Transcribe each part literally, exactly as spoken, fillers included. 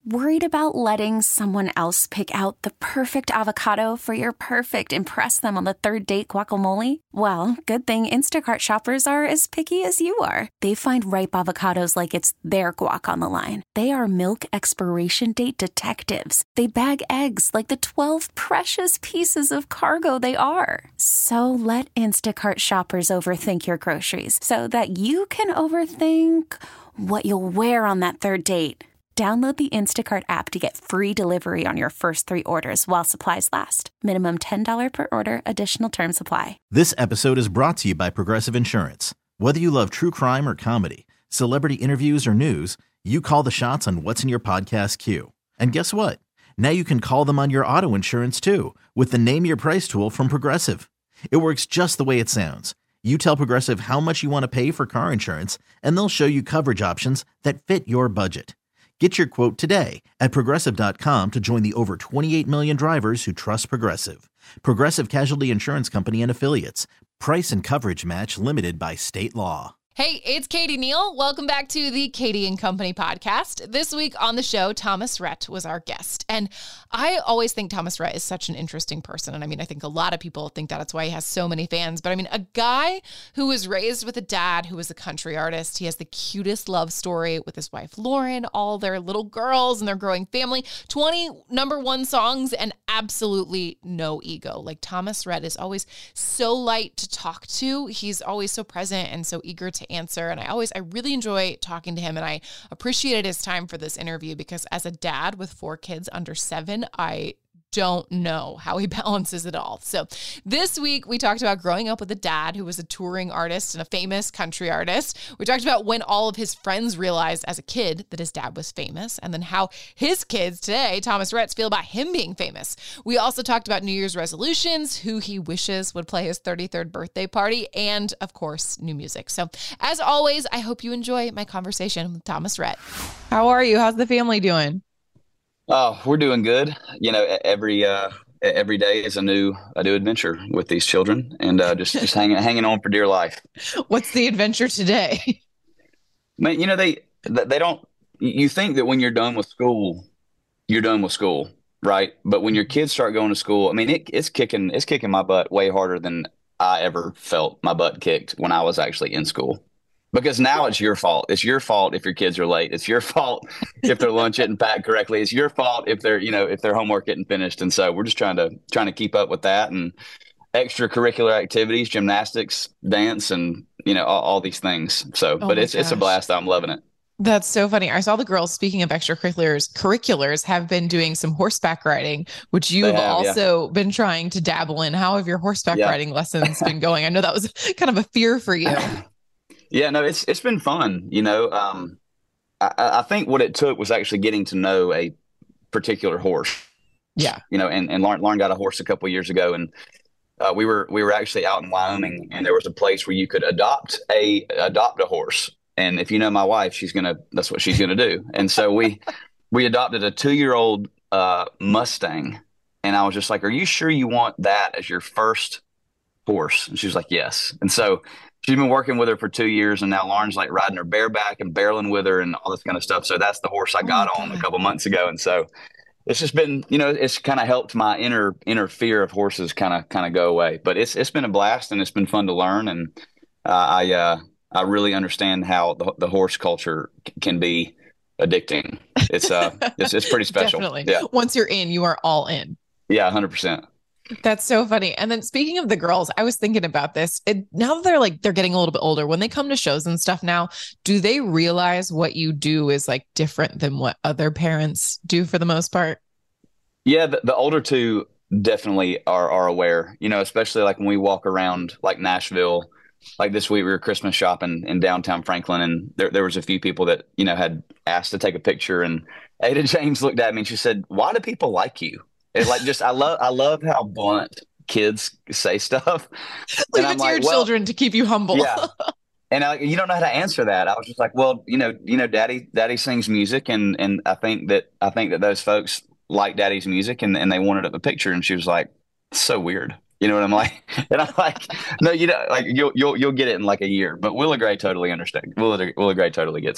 Worried about letting someone else pick out the perfect avocado for your perfect impress them on the third date guacamole? Well, good thing Instacart shoppers are as picky as you are. They find ripe avocados like it's their guac on the line. They are milk expiration date detectives. They bag eggs like the twelve precious pieces of cargo they are. So let Instacart shoppers overthink your groceries so that you can overthink what you'll wear on that third date. Download the Instacart app to get free delivery on your first three orders while supplies last. Minimum ten dollars per order. Additional terms apply. This episode is brought to you by Progressive Insurance. Whether you love true crime or comedy, celebrity interviews or news, you call the shots on what's in your podcast queue. And guess what? Now you can call them on your auto insurance too with the Name Your Price tool from Progressive. It works just the way it sounds. You tell Progressive how much you want to pay for car insurance, and they'll show you coverage options that fit your budget. Get your quote today at Progressive dot com to join the over twenty-eight million drivers who trust Progressive. Progressive Casualty Insurance Company and Affiliates. Price and coverage match limited by state law. Hey, it's Katie Neal. Welcome back to the Katie and Company podcast. This week on the show, Thomas Rhett was our guest. And I always think Thomas Rhett is such an interesting person. And I mean, I think a lot of people think that. That's why he has so many fans. But I mean, a guy who was raised with a dad who was a country artist. He has the cutest love story with his wife, Lauren, all their little girls and their growing family, twenty number one songs, and absolutely no ego. Like, Thomas Rhett is always so light to talk to. He's always so present and so eager to answer. And I always, I really enjoy talking to him, and I appreciated his time for this interview because as a dad with four kids under seven, I don't know how he balances it all. So this week we talked about growing up with a dad who was a touring artist and a famous country artist. We talked about when all of his friends realized as a kid that his dad was famous, and then how his kids today, Thomas Rhett, feel about him being famous. We also talked about New Year's resolutions, who he wishes would play his thirty-third birthday party, and of course, new music. So as always, I hope you enjoy my conversation with Thomas Rhett. How are you? How's the family doing? Oh, we're doing good. You know, every uh, every day is a new a new adventure with these children, and uh, just just hanging hanging on for dear life. What's the adventure today? Man, you know they they don't. You think that when you're done with school, you're done with school, right? But when your kids start going to school, I mean, it, it's kicking it's kicking my butt way harder than I ever felt my butt kicked when I was actually in school. Because now it's your fault. It's your fault if your kids are late. It's your fault if their lunch isn't packed correctly. It's your fault if they're, you know, if their homework isn't finished. And so we're just trying to trying to keep up with that, and extracurricular activities, gymnastics, dance, and you know all, all these things. So, Oh but my it's it's a gosh. blast. I'm loving it. That's so funny. I saw the girls, speaking of extracurriculars, curriculars have been doing some horseback riding, which you've They have, yeah. also been trying to dabble in. How have your horseback Yeah. riding lessons been going? I know that was kind of a fear for you. Yeah, no, it's it's been fun. You know, um, I, I think what it took was actually getting to know a particular horse. Yeah. You know, and and Lauren, Lauren got a horse a couple of years ago, and uh, we were we were actually out in Wyoming, and there was a place where you could adopt a adopt a horse. And if you know my wife, she's gonna that's what she's gonna do. And so we we adopted a two year old uh, Mustang, and I was just like, "Are you sure you want that as your first horse?" And she was like, "Yes." And so she's been working with her for two years, and now Lauren's like riding her bareback and barreling with her and all this kind of stuff. So that's the horse I Oh got my on a God. couple months ago, and so it's just been, you know, it's kind of helped my inner inner fear of horses kind of kind of go away. But it's it's been a blast, and it's been fun to learn, and uh, I uh, I really understand how the, the horse culture c- can be addicting. It's uh it's it's pretty special. Definitely. Yeah, Once you're in, you are all in. yeah, one hundred percent. That's so funny. And then speaking of the girls, I was thinking about this. It, now that they're like, they're getting a little bit older, when they come to shows and stuff now, do they realize what you do is like different than what other parents do for the most part? Yeah, the, the older two definitely are are aware, you know, especially like when we walk around like Nashville. Like this week, we were Christmas shopping in downtown Franklin, and there there was a few people that, you know, had asked to take a picture. And Ada James looked at me and she said, "Why do people like you?" It's like, just I love I love how blunt kids say stuff. Leave And it I'm to your like, well, children to keep you humble. yeah. And I, you don't know how to answer that. I was just like, well, you know, you know, daddy, daddy sings music, and and I think that I think that those folks like daddy's music, and and they wanted a picture. And she was like, "It's so weird." You know what I'm like? And I'm like, no, you know, like you'll you'll you'll get it in like a year. But Willa Gray totally understands. Willa Willa Gray totally gets it.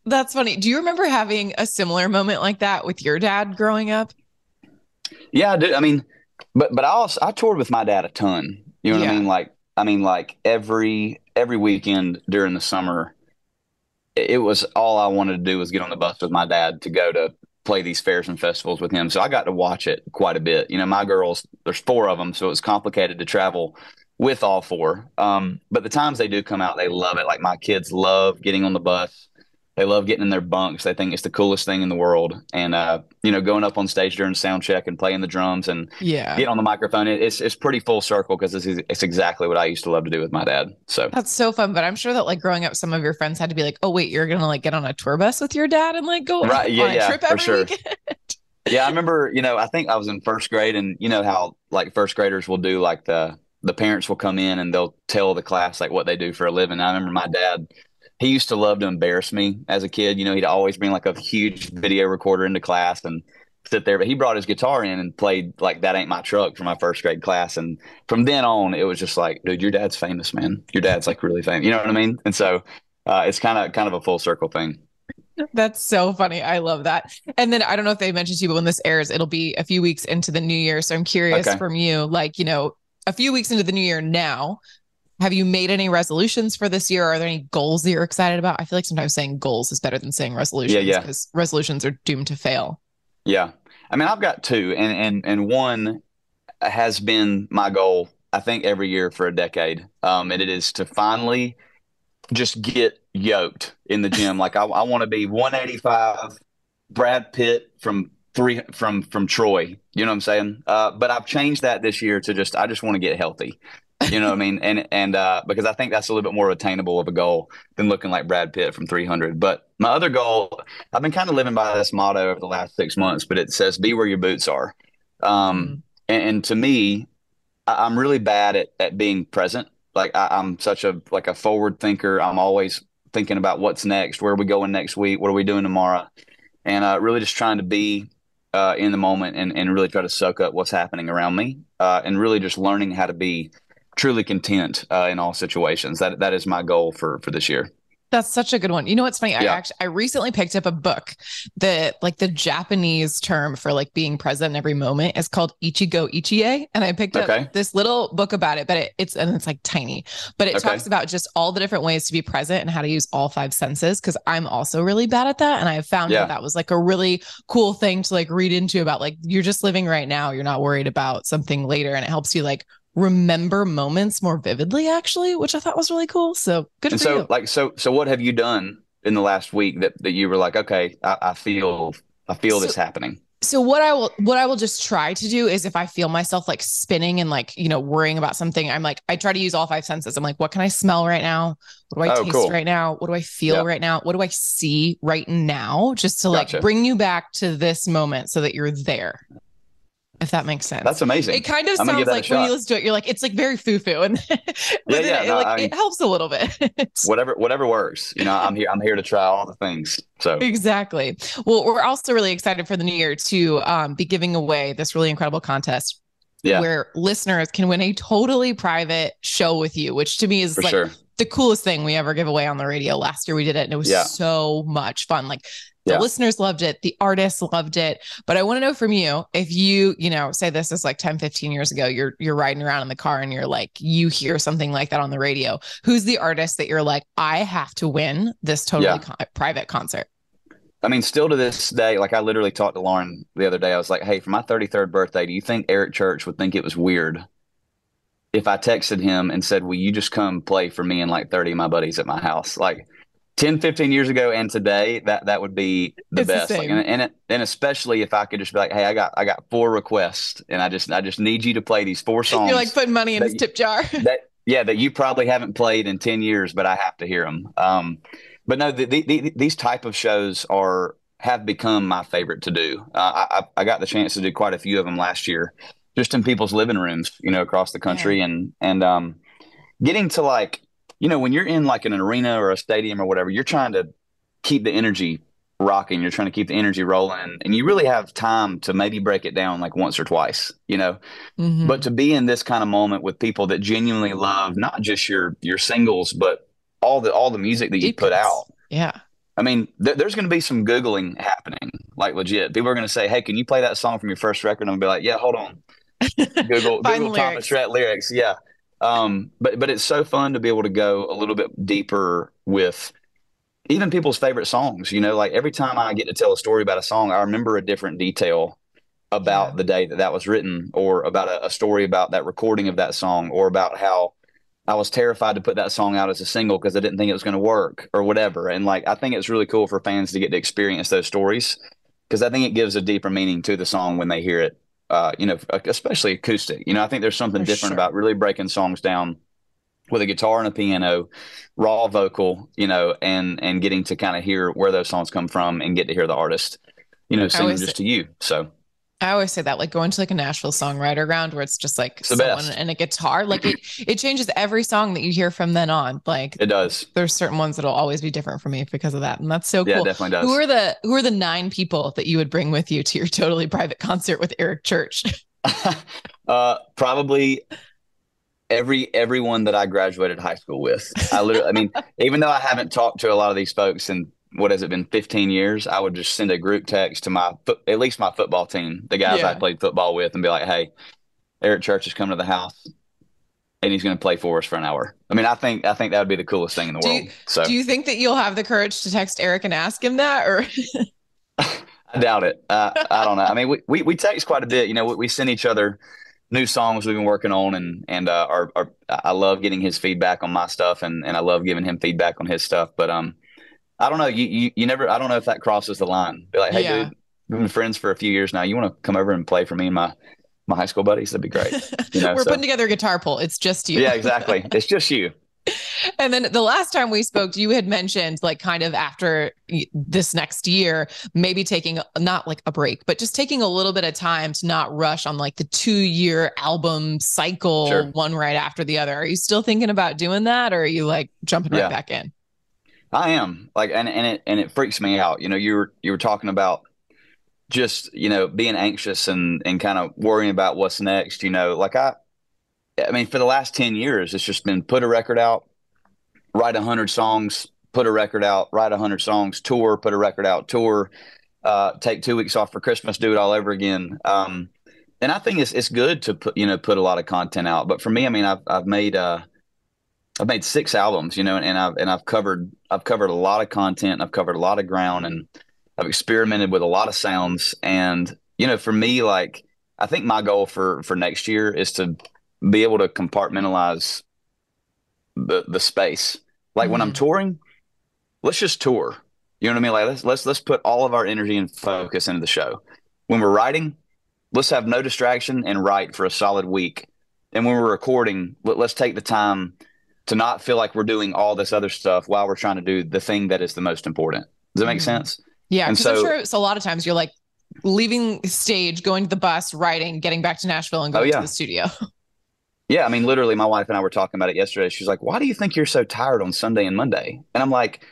That's funny. Do you remember having a similar moment like that with your dad growing up? Yeah, I do. I mean, but but I also I toured with my dad a ton. You know what I Yeah. mean? Like I mean, like every every weekend during the summer, it, it was all I wanted to do was get on the bus with my dad to go to play these fairs and festivals with him. So I got to watch it quite a bit. You know, my girls, there's four of them, so it was complicated to travel with all four. Um, but the times they do come out, they love it. Like my kids love getting on the bus. They love getting in their bunks. They think it's the coolest thing in the world. And, uh, you know, going up on stage during sound check and playing the drums and Yeah. getting on the microphone, it, it's it's pretty full circle because it's, it's exactly what I used to love to do with my dad. So That's so fun. But I'm sure that like growing up, some of your friends had to be like, oh, wait, you're going to like get on a tour bus with your dad and like go Right, yeah, on a yeah, trip for every sure. weekend. yeah, I remember, you know, I think I was in first grade and you know how like first graders will do like the the parents will come in and they'll tell the class like what they do for a living. I remember my dad, he used to love to embarrass me as a kid. You know, he'd always bring like a huge video recorder into class and sit there. But he brought his guitar in and played like That Ain't My Truck for my first grade class. And from then on, it was just like, dude, your dad's famous, man. Your dad's like really famous. You know what I mean? And so uh, it's kind of kind of a full circle thing. That's so funny. I love that. And then I don't know if they mentioned to you, but when this airs, it'll be a few weeks into the new year. So I'm curious Okay. from you, like, you know, a few weeks into the new year now, have you made any resolutions for this year? Are there any goals that you're excited about? I feel like sometimes saying goals is better than saying resolutions Yeah, yeah. because resolutions are doomed to fail. Yeah. I mean, I've got two, and and and one has been my goal, I think, every year for a decade. Um, and it is to finally just get yoked in the gym. Like I, I want to be one eighty-five, Brad Pitt from three from from Troy. You know what I'm saying? Uh, but I've changed that this year to just I just want to get healthy. You know what I mean? And and uh, because I think that's a little bit more attainable of a goal than looking like Brad Pitt from three hundred. But my other goal, I've been kind of living by this motto over the last six months, but it says, be where your boots are. Um, Mm. and, and to me, I, I'm really bad at, at being present. Like I, I'm such a, like a forward thinker. I'm always thinking about what's next. Where are we going next week? What are we doing tomorrow? And uh, really just trying to be uh, in the moment and, and really try to soak up what's happening around me uh, and really just learning how to be truly content uh, in all situations. That that is my goal for for this year. That's such a good one. You know what's funny? I Yeah. actually I recently picked up a book that like the Japanese term for like being present in every moment is called Ichigo Ichie. And I picked Okay. up this little book about it, but it, it's and it's like tiny, but it Okay. talks about just all the different ways to be present and how to use all five senses. Cause I'm also really bad at that. And I found Yeah. that that was like a really cool thing to like read into about like you're just living right now. You're not worried about something later. And it helps you like remember moments more vividly, actually, which I thought was really cool. So good And for so you. like so so what have you done in the last week that that you were like, okay, I, I feel I feel So- this happening. So what I will what I will just try to do is if I feel myself like spinning and like, you know, worrying about something, I'm like, I try to use all five senses. I'm like, what can I smell right now? What do I Oh, taste cool. right now? What do I feel Yeah. right now? What do I see right now? Just to like Gotcha. bring you back to this moment so that you're there. If that makes sense. That's amazing. It kind of I'm gonna sounds give that a like when you shot. listen to it, you're like, it's like very foo-foo. And but yeah, it, no, like I mean- it helps a little bit. Whatever whatever works. You know, I'm here I'm here to try all the things. So Exactly. Well, we're also really excited for the new year to um, be giving away this really incredible contest yeah, where listeners can win a totally private show with you, which to me is for like sure. the coolest thing we ever give away on the radio. Last year we did it and it was Yeah. so much fun. Like the Yeah. listeners loved it. The artists loved it. But I want to know from you, if you, you know, say this is like ten, fifteen years ago, you're, you're riding around in the car and you're like, you hear something like that on the radio. Who's the artist that you're like, I have to win this totally Yeah. con- private concert? I mean, still to this day, like I literally talked to Lauren the other day. I was like, hey, for my thirty-third birthday, do you think Eric Church would think it was weird if I texted him and said, will you just come play for me and like thirty of my buddies at my house? Like ten, fifteen years ago and today, that that would be the It's the best. Like, same. and, and, it, and especially if I could just be like, hey, I got I got four requests and I just I just need you to play these four songs. You're like putting money in that his you- tip jar. that yeah that you probably haven't played in ten years, but I have to hear them. Um, but no, the, the, the, these type of shows are have become my favorite to do. Uh, I, I got the chance to do quite a few of them last year, just in people's living rooms, you know, across the country, and and um, getting to like, you know, when you're in like an arena or a stadium or whatever, you're trying to keep the energy rocking. You're trying to keep the energy rolling, and you really have time to maybe break it down like once or twice, you know. Mhm. But to be in this kind of moment with people that genuinely love not just your your singles, but all the all the music that you put Deep cuts. out. Yeah. I mean, th- there's going to be some Googling happening, like legit. People are going to say, "Hey, can you play that song from your first record?" And I'm gonna be like, "Yeah, hold on." Google Find Google the Thomas lyrics. Rhett lyrics. Yeah. Um, but but it's so fun to be able to go a little bit deeper with even people's favorite songs. You know, like every time I get to tell a story about a song, I remember a different detail Yeah. about the day that that was written, or about a, a story about that recording of that song, or about how I was terrified to put that song out as a single because I didn't think it was going to work or whatever. And like, I think it's really cool for fans to get to experience those stories because I think it gives a deeper meaning to the song when they hear it. Uh, you know, especially acoustic. You know, I think there's something For different sure. about really breaking songs down with a guitar and a piano, raw vocal, you know, and and getting to kind of hear where those songs come from and get to hear the artist, you know, I sing them always just to you. So I always say that, like going to like a Nashville songwriter round where it's just like it's the someone best. and a guitar, like it it changes every song that you hear from then on. Like It does. there's certain ones that'll always be different for me because of that. And that's so Yeah, it cool. definitely Who does. are the who are the nine people that you would bring with you to your totally private concert with Eric Church? uh, probably every everyone that I graduated high school with. I literally, I mean, even though I haven't talked to a lot of these folks in what has it been, fifteen years, I would just send a group text to my foot, at least my football team, the guys I Yeah. played football with, and be like, "Hey, Eric Church is coming to the house, and he's going to play for us for an hour." I mean, I think I think that would be the coolest thing in the Do world. you So do you think that you'll have the courage to text Eric and ask him that, or I doubt it. Uh, I don't know. I mean, we, we we text quite a bit. You know, we, we send each other new songs we've been working on, and and uh, our, our I love getting his feedback on my stuff, and and I love giving him feedback on his stuff. But um, I don't know. You you, you never. I don't know if that crosses the line. Be like, hey, yeah? dude, we've been friends for a few years now. You want to come over and play for me and my my high school buddies? That'd be great. You know. We're So putting together a guitar pull. It's just you. yeah, exactly. It's just you. And then the last time we spoke, you had mentioned like kind of after this next year, maybe taking not like a break, but just taking a little bit of time to not rush on like the two year album cycle, Sure. one right after the other. Are you still thinking about doing that, or are you like jumping right Yeah. back in? I am like, and and it and it freaks me out. You know, you were you were talking about just you know being anxious and and kind of worrying about what's next. You know, like I, I mean, for the last ten years, it's just been put a record out, write a hundred songs, put a record out, write a hundred songs, tour, put a record out, tour, uh, take two weeks off for Christmas, do it all over again. Um, and I think it's it's good to put you know put a lot of content out. But for me, I mean, I've I've made uh I've made six albums, you know, and I've and I've covered I've covered a lot of content, I've covered a lot of ground, and I've experimented with a lot of sounds. And you know, for me, like I think my goal for for next year is to be able to compartmentalize the the space. Like when I'm Mhm. touring, let's just tour. You know what I mean? Like let's let's let's put all of our energy and focus into the show. When we're writing, let's have no distraction and write for a solid week. And when we're recording, let, let's take the time to not feel like we're doing all this other stuff while we're trying to do the thing that is the most important. Does that make Mhm. sense? Yeah, And because I'm so, sure it's a lot of times you're like leaving stage, going to the bus, writing, getting back to Nashville, and oh going to yeah, the studio. yeah. I mean, literally, my wife and I were talking about it yesterday. She's like, "Why do you think you're so tired on Sunday and Monday?" And I'm like,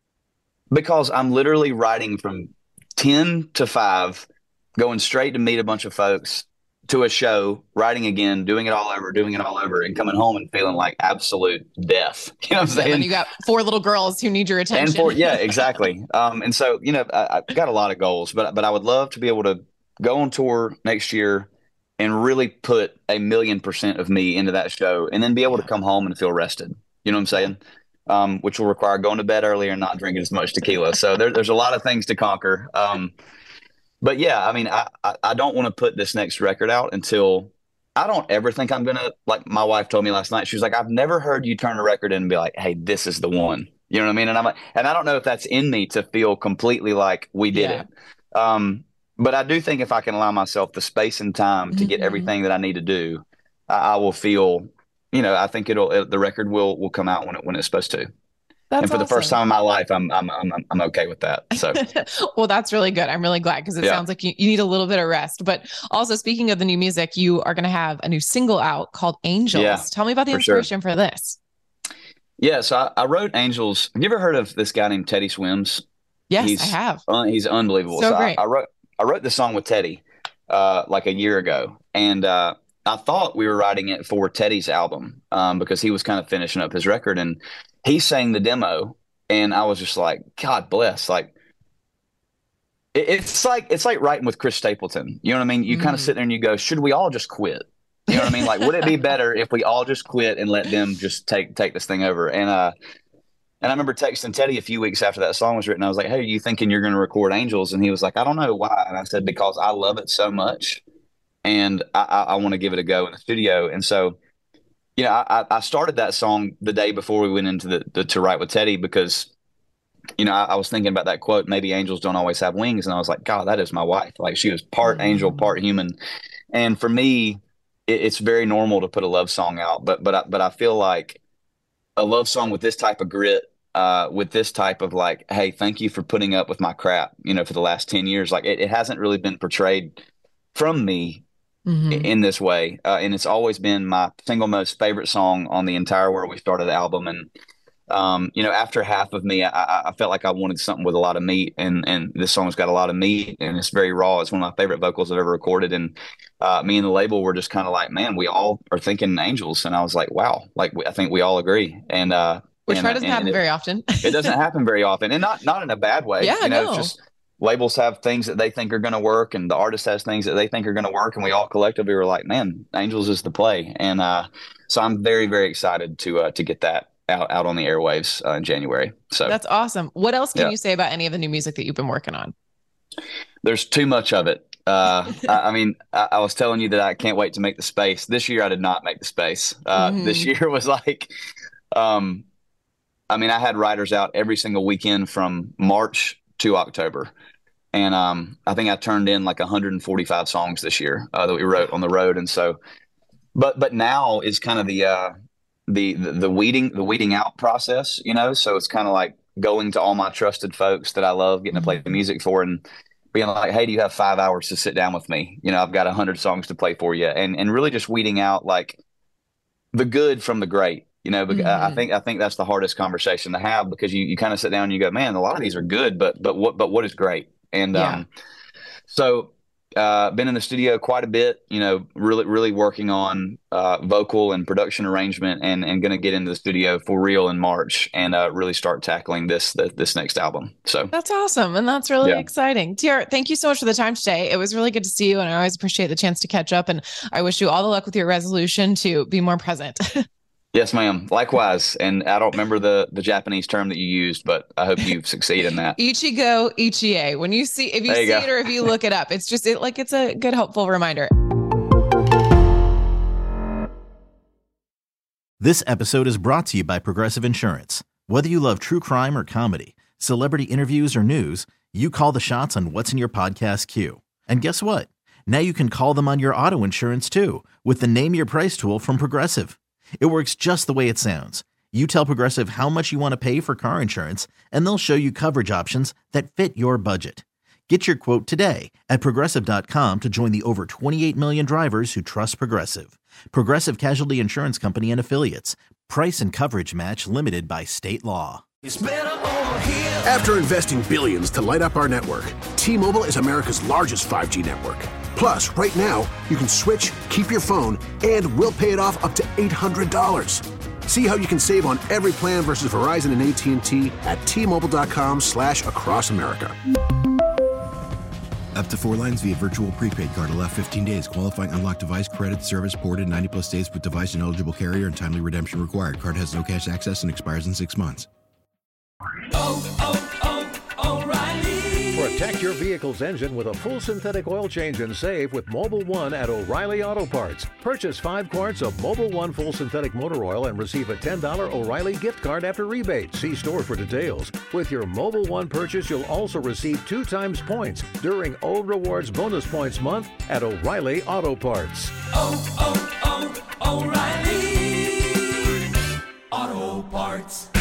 "Because I'm literally writing from ten to five, going straight to meet a bunch of folks, to a show, writing again, doing it all over, doing it all over, and coming home and feeling like absolute death." You know what I'm Yeah, and then saying? you got four little girls who need your And attention. for yeah, exactly. Um, and so you know, I, I've got a lot of goals, but but I would love to be able to go on tour next year and really put a million percent of me into that show, and then be able to Yeah. come home and feel rested. You know what I'm saying? Um, which will require going to bed earlier and not drinking as much tequila. So there, there's a lot of things to conquer. Um, but yeah, I mean, I, I, I don't want to put this next record out until I don't ever think I'm gonna, like my wife told me last night. She was like, "I've never heard you turn a record in and be like, hey, this is the one." You know what I mean? And I'm like, and I don't know if that's in me to feel completely like we did Yeah. it. Um, but I do think if I can allow myself the space and time to get Mhm. everything that I need to do, I, I will feel, you know, I think it'll, it, the record will, will come out when it, when it's supposed to. That's And for the first awesome. time in my life, I'm, I'm, I'm, I'm okay with that. So Well, that's really good. I'm really glad because it yeah, sounds like you, you need a little bit of rest. But also, speaking of the new music, you are going to have a new single out called Angels. yeah, Tell me about the for sure. inspiration for this. Yeah, so I, I wrote Angels. Have you ever heard of this guy named Teddy Swims? Yes, I He's have. un, he's unbelievable. So So I, great. I wrote I wrote the song with Teddy uh, like a year ago, and uh, I thought we were writing it for Teddy's album um, because he was kind of finishing up his record, and he sang the demo, And I was just like, God bless. Like, it, it's like, it's like writing with Chris Stapleton. You know what I mean? You mm. kind of sit there and you go, should we all just quit? You know what I mean? Like, would it be better if we all just quit and let them just take, take this thing over? And, uh, and I remember texting Teddy a few weeks after that song was written. I was like, hey, are you thinking you're going to record Angels? And he was like, I don't know why. And I said, because I love it so much. And I, I, I want to give it a go in the studio. And so, you know, I, I started that song the day before we went into the, the to write with Teddy because, you know, I, I was thinking about that quote, maybe angels don't always have wings. And I was like, God, that is my wife. Like, she was part mm-hmm. angel, part human. And for me, it, it's very normal to put a love song out. But but I, but I feel like a love song with this type of grit, uh, with this type of like, hey, thank you for putting up with my crap, you know, for the last ten years. Like, it, it hasn't really been portrayed from me Mm-hmm. in this way. Uh, and it's always been my single most favorite song on the entire Where We Started album. And, um, you know, after Half of Me, I, I felt like I wanted something with a lot of meat, and, and this song's got a lot of meat and it's very raw. It's one of my favorite vocals I've ever recorded. And uh, me and the label were just kind of like, man, we all are thinking angels. And I was like, wow, like, I think we all agree. And, uh, which and, doesn't and happen it, very often. It doesn't happen very often, and not, not in a bad way. Yeah, you know, no. it's just, labels have things that they think are going to work, and the artist has things that they think are going to work. And we all collectively were like, man, Angels is the play. And uh, so I'm very, very excited to uh, to get that out, out on the airwaves uh, in January. So that's awesome. What else can yeah. you say about any of the new music that you've been working on? There's too much of it. Uh, I, I mean, I, I was telling you that I can't wait to make the space. This year, I did not make the space. Uh, mm-hmm. This year was like, um, I mean, I had writers out every single weekend from March to October. And um, I think I turned in like one hundred forty-five songs this year uh, that we wrote on the road. And so, but but now is kind of the uh, the, the the weeding the weeding out process, you know. So it's kind of like going to all my trusted folks that I love getting to play the music for, and being like, hey, do you have five hours to sit down with me? You know, I've got a hundred songs to play for you, and and really just weeding out like the good from the great. You know, because mm-hmm. I think I think that's the hardest conversation to have, because you, you kind of sit down and you go, man, a lot of these are good, but but what but what is great? And yeah. um, so uh, been in the studio quite a bit, you know, really, really working on uh, vocal and production arrangement, and, and going to get into the studio for real in March, and uh, really start tackling this, this this next album. So that's awesome. And that's really yeah. exciting. T R, thank you so much for the time today. It was really good to see you, and I always appreciate the chance to catch up. And I wish you all the luck with your resolution to be more present. Yes, ma'am. Likewise. And I don't remember the, the Japanese term that you used, but I hope you succeed in that. Ichigo Ichie. When you see, if you, you see go. it or if you look it up, it's just it, like, it's a good, helpful reminder. This episode is brought to you by Progressive Insurance. Whether you love true crime or comedy, celebrity interviews or news, you call the shots on what's in your podcast queue. And guess what? Now you can call them on your auto insurance too, with the Name Your Price tool from Progressive. It works just the way it sounds. You tell Progressive how much you want to pay for car insurance, and they'll show you coverage options that fit your budget. Get your quote today at Progressive dot com to join the over twenty-eight million drivers who trust Progressive. Progressive Casualty Insurance Company and Affiliates. Price and coverage match limited by state law. After investing billions to light up our network, T-Mobile is America's largest five G network. Plus, right now, you can switch, keep your phone, and we'll pay it off up to eight hundred dollars. See how you can save on every plan versus Verizon and A T and T at T-Mobile.com slash across America. Up to four lines via virtual prepaid card. Allow fifteen days. Qualifying unlocked device credit service ported ninety plus days with device and eligible carrier, and timely redemption required. Card has no cash access and expires in six months. Oh, oh, oh, O'Reilly. Protect your vehicle's engine with a full synthetic oil change and save with Mobil one at O'Reilly Auto Parts. Purchase five quarts of Mobil one full synthetic motor oil and receive a ten dollars O'Reilly gift card after rebate. See store for details. With your Mobil one purchase, you'll also receive two times points during O Rewards Bonus Points Month at O'Reilly Auto Parts. Oh, oh, oh, O'Reilly Auto Parts.